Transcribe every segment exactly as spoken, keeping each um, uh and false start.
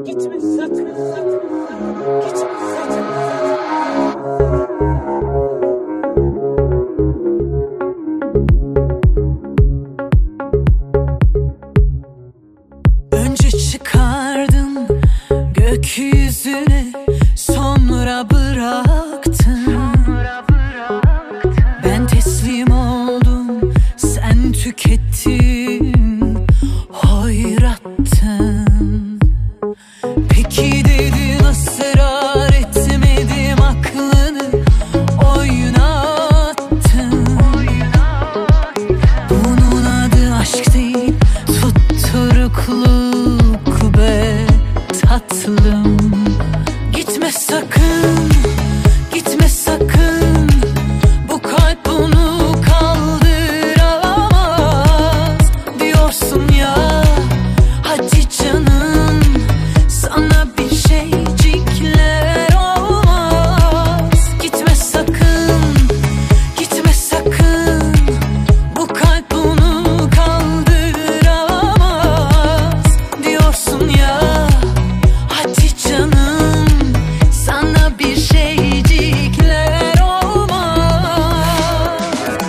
Gitme sakın, sakın, gitme sakın, Önce çıkardım gökyüzüne, sonra bıraktım. Ben teslim oldum, sen tükettin, hoyrattın. Peki dedin, ısrar etmedim, aklını oynattın. Bunun adı aşk değil, tutturukluk be tatlım. Gitme sakın, gitme sakın, bu kalp bunu kaldıramaz diyorsun ya. Hadi canım, sana bir şeycikler olmaz. Gitme sakın, gitme sakın, bu kalp bunu kaldıramaz diyorsun ya. Hadi canım, sana bir şeycikler olmaz.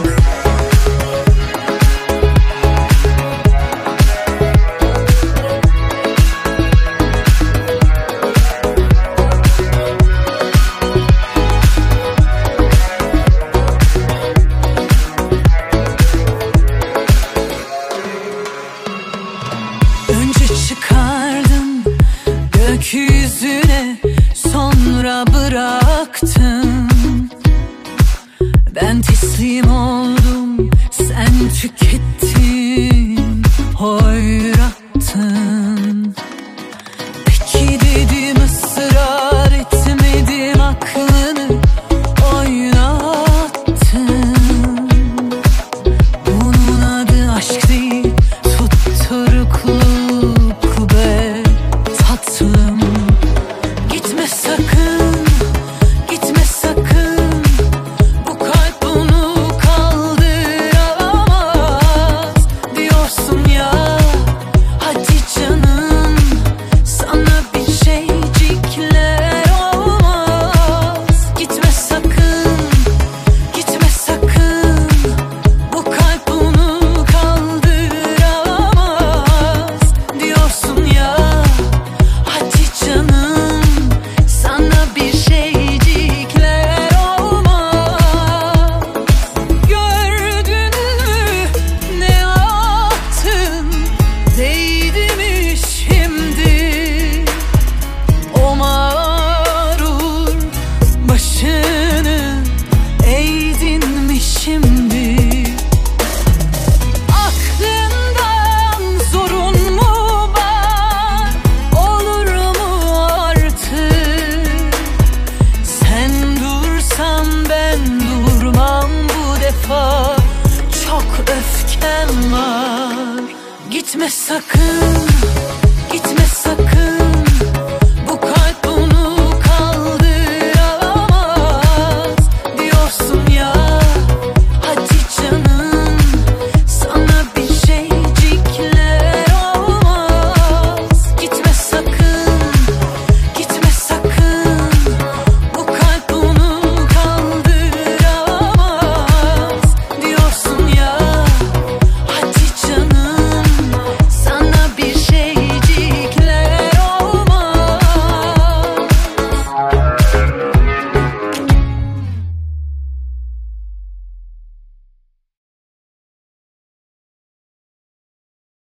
Önce çıkardım gökyüzüne, sonra bıraktım. Ben teslim oldum, sen tükettin, hoyrattın. Peki dedim, ısrar etmedim, aklını oynattın. Bunun adı aşk değil, tutturukluk be tatlım. Gitme sakın, gitme sakın, bu kalp bunu kaldıramaz diyorsun ya. Hadi canım, sana bir şeycikler olmaz. Gitme sakın, gitme sakın, bu kalp bunu kaldıramaz diyorsun ya. Hadi canım, sana bir şeycikler olmaz. Gördün mü ne yaptın, değdi mi şimdi o mağrur başını, eğdin mi şimdi? Aklından zorun mu var, olur mu artık? Sen dursan ben durmam bu defa, çok öfkem var. Gitme sakın, gitme sakın.